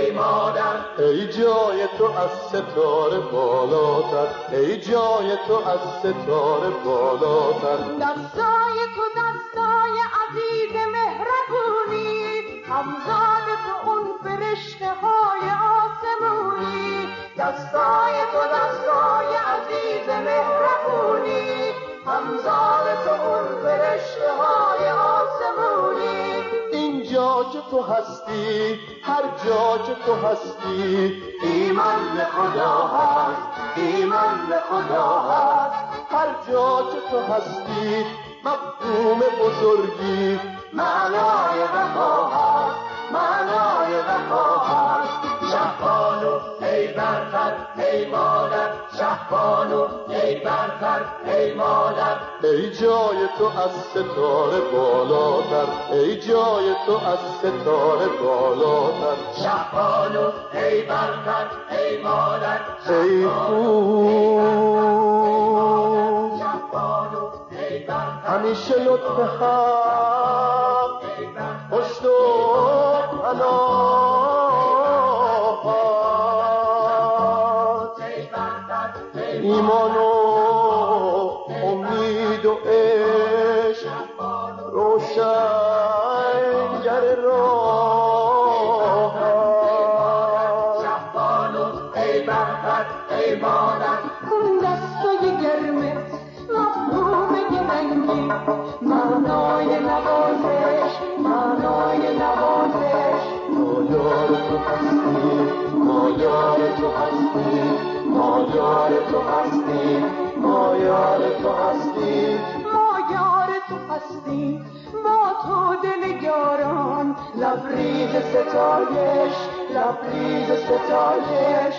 ای مادر. ای جای تو از ستاره بالاتر، ای جای تو از ستاره بالاتر. دستای تو دستای عزیز مهربونی، همزاد تو اون فرشته های آسمونی. دستای تو دستای عزیز مهربونی، همزاد تو اون فرشته های آسمونی. اینجا که تو هستی، هر جا که تو هستی، ایمان به خدا هست، ایمان به خدا هست. هر جا که تو هستی مفهوم بزرگی، معنای وفا هست، معنای وفا هست. شهبانو ای برتر ای مادر، شهبانو ای برتر ای مادر. ای جای تو از ستاره بالاتر، ای جای تو از ستاره بالاتر. شهبانو ای برتر ای مادر، ای خوب همیشه لطف حق پشت و پناهت، ایمان و امید و عشق روشنگر راهت. شهبانو ای برتر ای مادر. اون دستای گرمت مفهوم گرنگی، معنای نوازش، معنای نوازش. مادر تو هستی، مادر تو هستی، مادر تو هستی، مادر تو هستی، مایار تو هستی، ما تو دلگاران. لبریز ستایش، لبریز ستایش.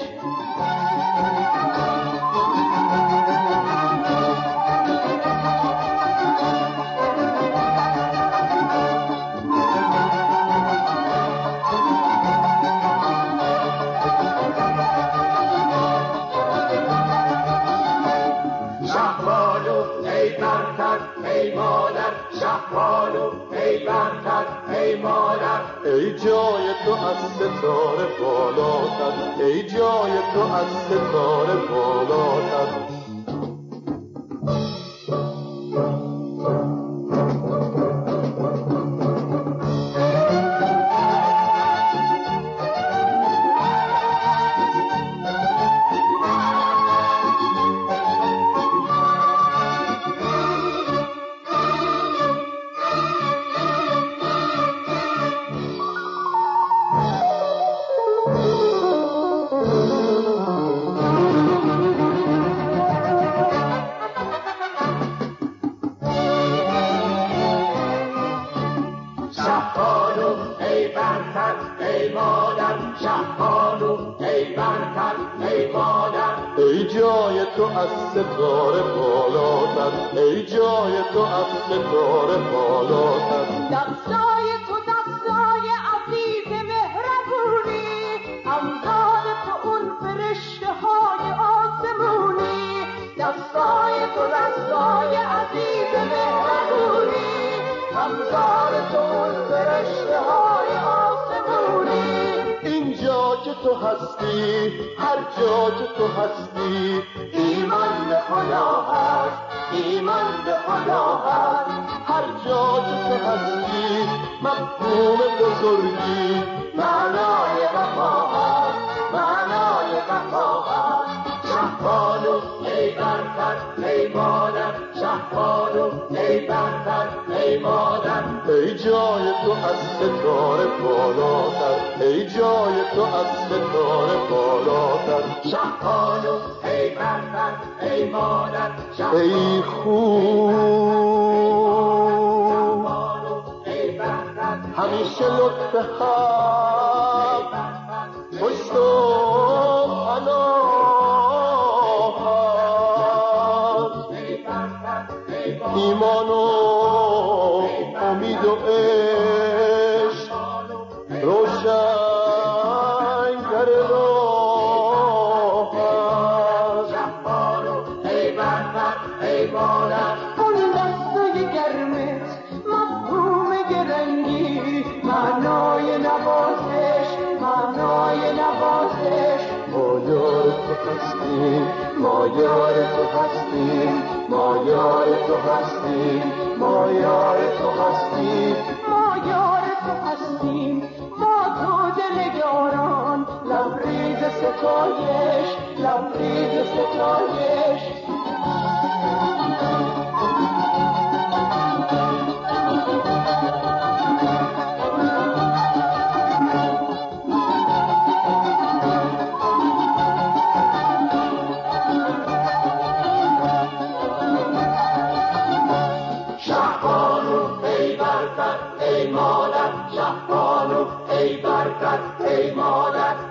شهبانو ای برتر ای مادر، شهبانو ای برتر ای مادر. ای جای تو از ستاره بالاتر، ای جای تو از ستاره بالاتر. شهبانو ای برتر ای مادر، شهبانو ای برتر ای مادر. ای جای تو از ستاره بالاتر، ای جای تو از ستاره بالاتر. دستای تو دستای عزیز مهربونی، همزاد تو اون فرشته های آسمونی. دستای تو دستای عزیز مهربونی، همزاد تو اون فرشته های آسمونی. اینجا که تو هستی، هر جا که تو هستی، ایمان به خدا هست، ایمان به خدا هست. هر جا که تو هستی مفهوم بزرگی، معنای وفا هست، معنای وفا هست. شهبانو ای برتر ای مادر، شهبانو ای برتر ای مادر. ای جای تو از ستاره بالاتر، ای جای تو از ستاره بالاتر. شهبانو ای برتر ای مادر، ای خوب ای برتر همیشه لطف حق پشت و پناهت، ایمان و امید و عشق روشنگر راهت. شهبانو ای برتر ای مادر. اون دستای گرمت مفهوم گرنگی، معنای نوازش، معنای برای نوازش. ما یار تو هستیم، ما یار تو هستیم، ما یار تو هستیم، ما یار تو هستیم، ما یار تو هستیم، ما تو دل یاران. لبریز ستایش، لبریز ستایش. ای برکت ای مادر، شهبانو ای برکت ای مادر.